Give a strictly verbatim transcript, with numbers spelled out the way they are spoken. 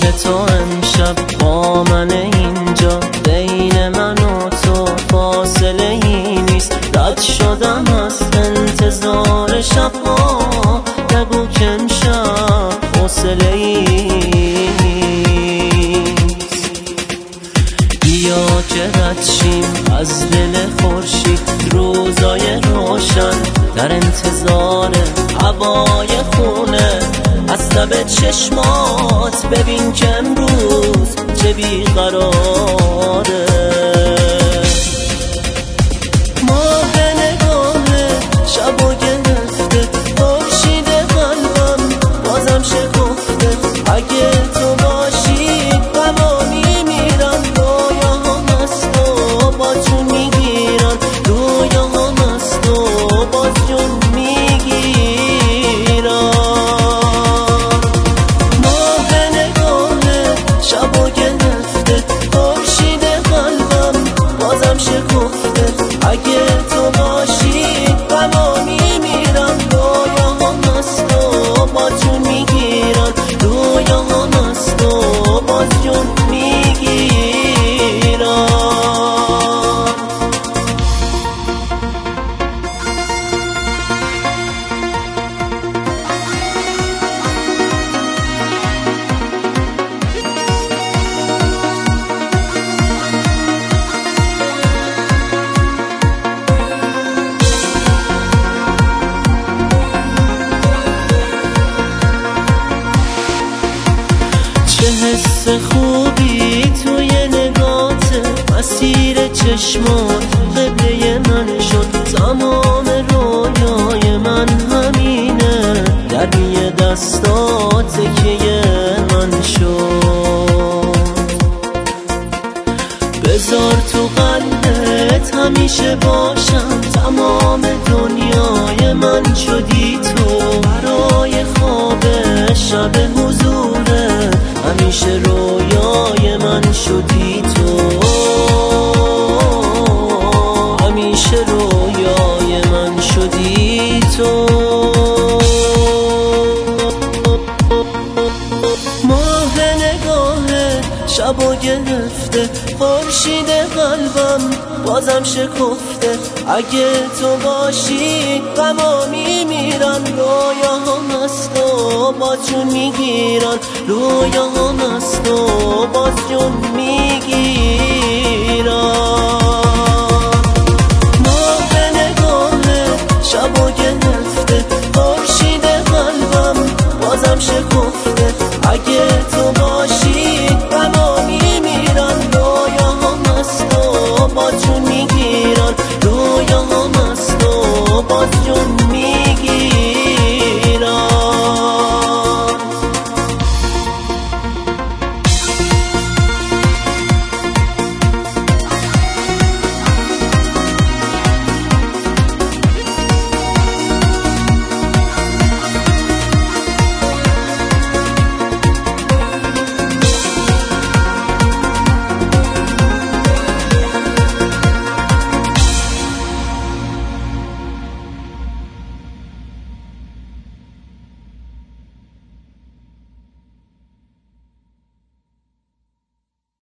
تو امشب با من اینجا، بین من و تو فاصله ای نیست. رد شدم از انتظار شبها، نگو که امشب حوصله ای نیست. بیا که رد شیم از دل خورشید، روزای روشن در انتظار هوای خونه. از لب چشمات ببین که امروز چه بیقراره. ماه نگاه شب و گرفته، خورشید قلبم بازم شکفته. اگه تو باشی غما میمیرم، رویاهام از تو با جون میگیرن، رویاهام از تو با جون میگیرن. شب و گرفته، خورشید قلبم بازم شکفته. اگه تو باشی غما میمیرم، رویاهام از تو با جون میگیرن، رویاهام از تو با جون میگیرن. حس خوبی توی نگاته، مسیر چشمات قبله من شد. تمام رویای من همینه، گرمی دستات تکیه من شد. بذار تو قلبت همیشه باشم، تمام دنیای من شدی تو. برای خواب شب حضوره، همیشه رویای من شدی تو. همیشه رویای من شدی تو. ماه نگاه شب و گرفته، خورشید قلبم بازم شکفته. اگه تو باشی غما میمیرن، رویاهام از تو با جون میگیرن، رویاهام از تو با جون میگیرن.